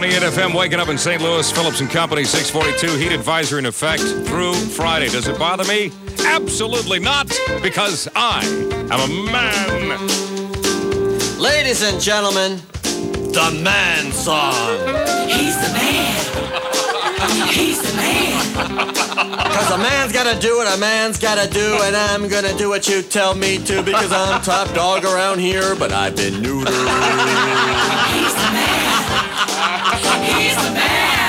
98 FM, waking up in St. Louis, Phillips and Company, 642, heat advisory in effect through Friday. Does it bother me? Absolutely not, because I am a man. Ladies and gentlemen, the man song. He's the man. He's the man. Because a man's gotta do what a man's gotta do, and I'm gonna do what you tell me to, because I'm top dog around here, but I've been neutered. He's the man. He's the man.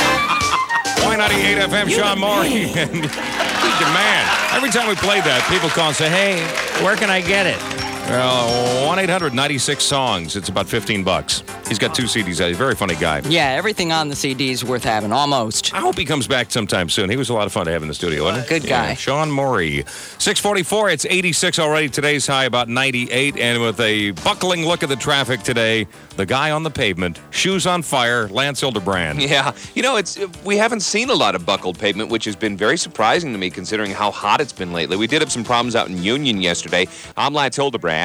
Y98 FM, Sean Maury, and he's the man. Every time we play that, people call and say, hey, where can I get it? Well, 1-800-96-SONGS. It's about $15. He's got 2 CDs. He's a very funny guy. Yeah, everything on the CD is worth having, almost. I hope he comes back sometime soon. He was a lot of fun to have in the studio, wasn't he? Good guy. Yeah, Sean Maury. 644, it's 86 already. Today's high about 98. And with a buckling look at the traffic today, the guy on the pavement, shoes on fire, Lance Hildebrand. Yeah, we haven't seen a lot of buckled pavement, which has been very surprising to me considering how hot it's been lately. We did have some problems out in Union yesterday. I'm Lance Hildebrand.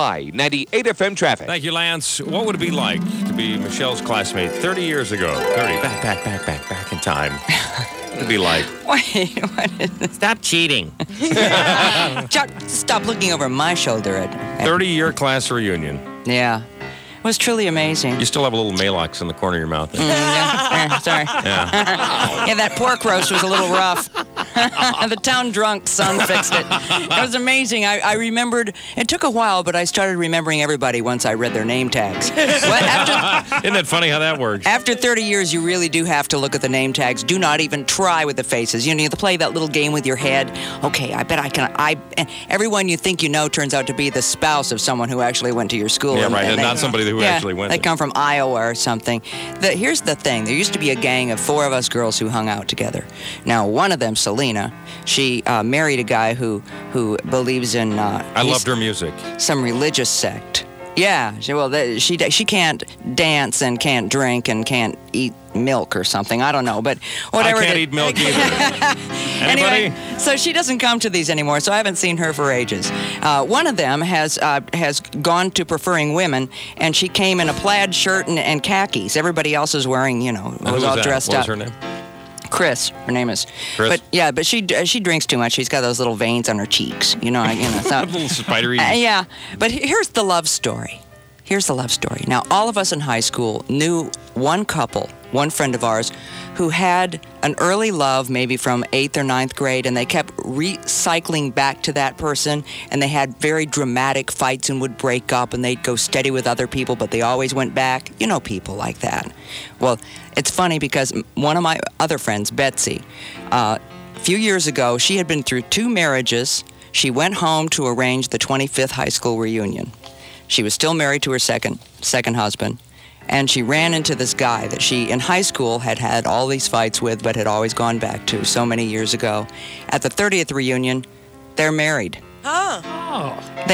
Y98 FM traffic. Thank you, Lance. What would it be like to be Michelle's classmate 30 years ago? 30. Back in time. What would it be like? Wait, what is this? Stop cheating. Chuck, stop looking over my shoulder at 30-year class reunion. Yeah. It was truly amazing. You still have a little Malox in the corner of your mouth. Sorry. Yeah. Yeah, that pork roast was a little rough. The town drunk son fixed it. It was amazing. I remembered, it took a while, but I started remembering everybody once I read their name tags. Isn't that funny how that works? After 30 years, you really do have to look at the name tags. Do not even try with the faces. You have to play that little game with your head. Okay, I bet I can. Everyone you think you know turns out to be the spouse of someone who actually went to your school. Yeah, right, and not somebody who actually went They there. come from Iowa or something. Here's the thing. There used to be a gang of 4 of us girls who hung out together. Now, one of them, Selena, she married a guy who believes in... I loved her music. Some religious sect. Yeah, she can't dance and can't drink and can't eat milk or something. I don't know, but whatever. I can't eat milk either. Anybody? Anyway, so she doesn't come to these anymore, so I haven't seen her for ages. One of them has gone to preferring women, and she came in a plaid shirt and khakis. Everybody else is wearing, was all dressed up. up. What was her name? Chris, her name is. Chris? But she drinks too much. She's got those little veins on her cheeks. So, little spidery. yeah, but here's the love story. Now, all of us in high school knew one couple, one friend of ours, who had an early love, maybe from 8th or 9th grade, and they kept recycling back to that person, and they had very dramatic fights and would break up, and they'd go steady with other people, but they always went back. You know people like that. Well, it's funny because one of my other friends, Betsy, a few years ago, she had been through 2 marriages. She went home to arrange the 25th high school reunion. She was still married to her second husband, and she ran into this guy that she, in high school, had all these fights with, but had always gone back to so many years ago. At the 30th reunion, they're married. Oh.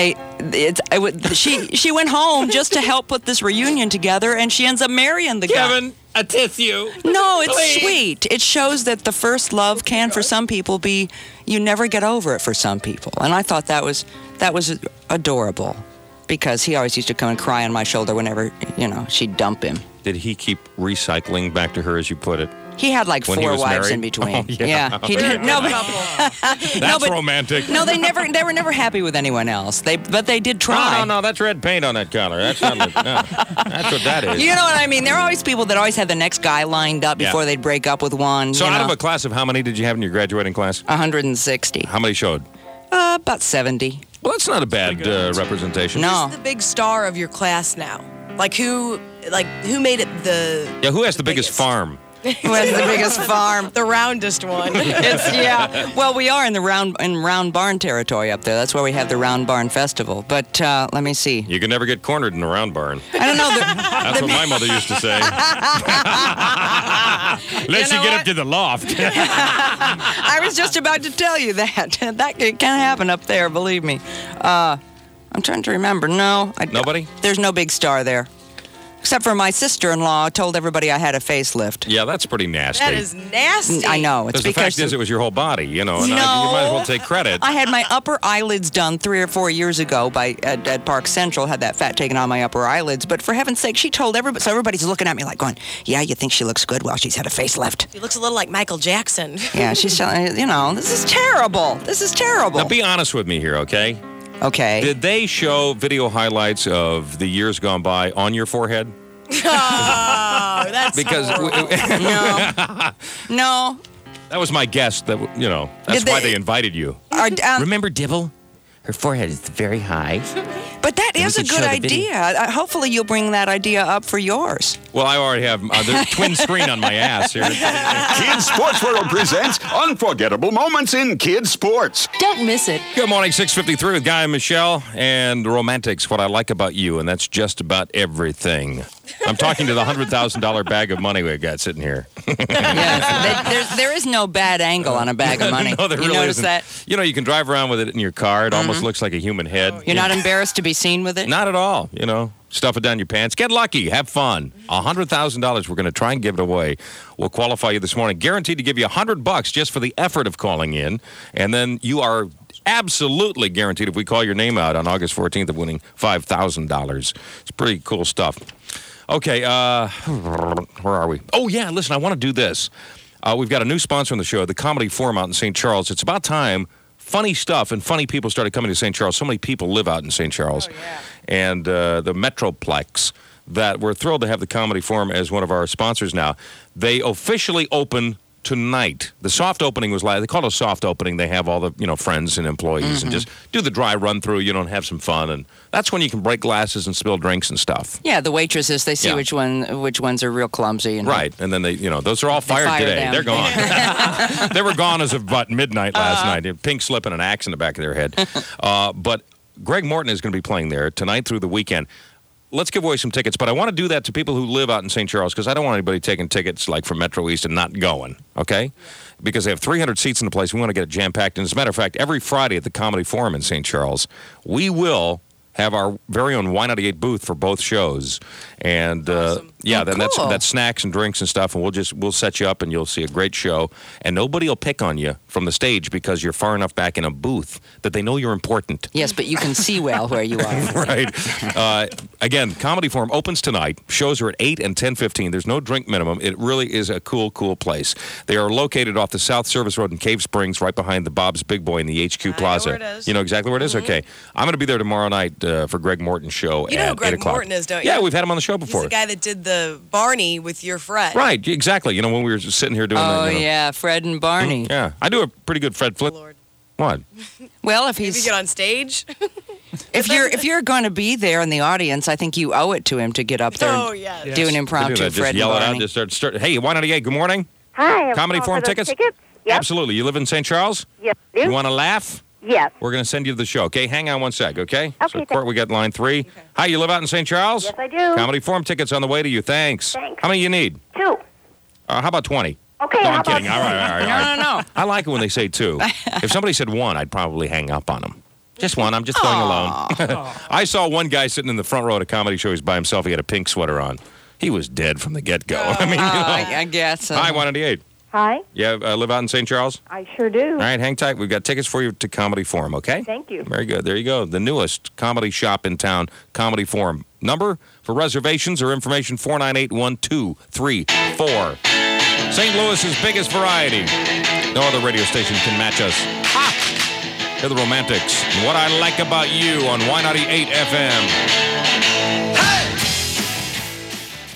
She went home just to help put this reunion together, and she ends up marrying the guy. Kevin, a tissue. No, it's sweet. It shows that the first love can, for some people, be you never get over it for some people. And I thought that was adorable. Because he always used to come and cry on my shoulder whenever, she'd dump him. Did he keep recycling back to her, as you put it? He had like When 4 he was wives married? in between. Oh, yeah. He did. No, but, That's romantic. No, they were never happy with anyone else. But they did try. No, that's red paint on that collar. That's not. No, that's what that is. You know what I mean? There are always people that always had the next guy lined up before they'd break up with one. So out of a class of how many did you have in your graduating class? 160. How many showed? About 70. Well, that's not a bad representation. No. Who's the big star of your class now? Who made it the... Yeah, who has the biggest farm? Who has the biggest farm? The roundest one. Well, we are in the round barn territory up there. That's where we have the Round Barn Festival. But let me see. You can never get cornered in the round barn. I don't know. That's what my mother used to say. Unless you get up to the loft. I was just about to tell you that. That can happen up there, believe me. I'm trying to remember. No. Nobody? There's no big star there. Except for my sister-in-law told everybody I had a facelift. Yeah, that's pretty nasty. That is nasty. I know. It's Because the fact is, it was your whole body, you know. And you might as well take credit. I had my upper eyelids done 3 or 4 years ago at Park Central. Had that fat taken on my upper eyelids. But for heaven's sake, she told everybody. So everybody's looking at me like going, "Yeah, you think she looks good? Well, she's had a facelift." She looks a little like Michael Jackson. Yeah, she's telling you know, this is terrible. This is terrible. Now, be honest with me here, okay? Okay. Did they show video highlights of the years gone by on your forehead? Oh, that's Because No. that was my guess. That you know, that's Did why they- they invited you. Remember Dibble? Her forehead is very high. But that is a could show good the video. idea. Hopefully, you'll bring that idea up for yours. Well, I already have the twin screen on my ass here. Kids Sports World presents unforgettable moments in kids sports. Don't miss it. Good morning, 6:53 with Guy and Michelle and Romantics. What I like about you, and that's just about everything. I'm talking to the $100,000 bag of money we got sitting here. Yes. There is no bad angle on a bag of money. No, there you really notice isn't. that? You know, you can drive around with it in your car. It almost looks like a human head. You're not embarrassed to be seen with it? Not at all. You know, stuff it down your pants. Get lucky. Have fun. $100,000. We're going to try and give it away. We'll qualify you this morning. Guaranteed to give you $100 just for the effort of calling in. And then you are absolutely guaranteed, if we call your name out on August 14th, of winning $5,000. It's pretty cool stuff. Okay, where are we? Oh, yeah, listen, I want to do this. We've got a new sponsor on the show, the Comedy Forum out in St. Charles. It's about time funny stuff and funny people started coming to St. Charles. So many people live out in St. Charles. And the Metroplex, that we're thrilled to have the Comedy Forum as one of our sponsors now. They officially open tonight. The soft opening was they call it a soft opening. They have all the, friends and employees and just do the dry run through, and have some fun. And that's when you can break glasses and spill drinks and stuff. Yeah, the waitresses, they see Yeah. which ones are real clumsy. And Right. And then they, those are all fired fire today. them. They're gone. They were gone as of about midnight last night. Pink slip and an axe in the back of their head. But Greg Morton is going to be playing there tonight through the weekend. Let's give away some tickets, but I want to do that to people who live out in St. Charles because I don't want anybody taking tickets like from Metro East and not going, okay? Because they have 300 seats in the place. We want to get it jam-packed. And as a matter of fact, every Friday at the Comedy Forum in St. Charles, we will have our very own Y98 booth for both shows. And, then cool. that's snacks and drinks and stuff, and we'll set you up, and you'll see a great show. And nobody will pick on you from the stage because you're far enough back in a booth that they know you're important. Yes, but you can see well where you are. Right. Again, Comedy Forum opens tonight. Shows are at 8 and 10:15. There's no drink minimum. It really is a cool place. They are located off the South Service Road in Cave Springs, right behind the Bob's Big Boy in the HQ Plaza. know where it is. You know exactly where it is? Okay. I'm going to be there tomorrow night for Greg Morton's show You know at who 8 Greg o'clock. Morton is, don't you? Yeah, we've had him on the show He's before. the guy that did the Barney with your friend. Right, exactly. When we were sitting here doing Oh, that. yeah, Fred and Barney. Yeah. I do a pretty good Fred Flip. Lord. What? Well, if Maybe he's get on stage. if you're going to be there in the audience, I think you owe it to him to get up there Oh, and yeah. do an To do impromptu that, just Fred and yell it out. Barney. Just start. Hey, Y98, good morning. Hi. I'm Comedy calling Forum for those tickets? Yep. Absolutely. You live in St. Charles? Yes. You want to laugh? Yes. We're going to send you to the show. Okay, hang on one sec, okay? Okay, So, Court, we got line 3. Hi, you live out in St. Charles? Yes, I do. Comedy Forum tickets on the way to you. Thanks. Thanks. How many you need? 2. How about 20? Okay. No, how I'm kidding. about All right. No. I like it when they say 2. If somebody said 1, I'd probably hang up on them. Just 1. I'm just going alone. I saw one guy sitting in the front row at a comedy show. He's by himself. He had a pink sweater on. He was dead from the get-go. I mean, I guess. Hi, 198. Hi. Yeah, live out in St. Charles? I sure do. All right, hang tight. We've got tickets for you to Comedy Forum, okay? Thank you. Very good. There you go. The newest comedy shop in town, Comedy Forum. Number for reservations or information, 498-1234. St. Louis's biggest variety. No other radio station can match us. Ha! They're the Romantics. And What I Like About You on Y98 FM.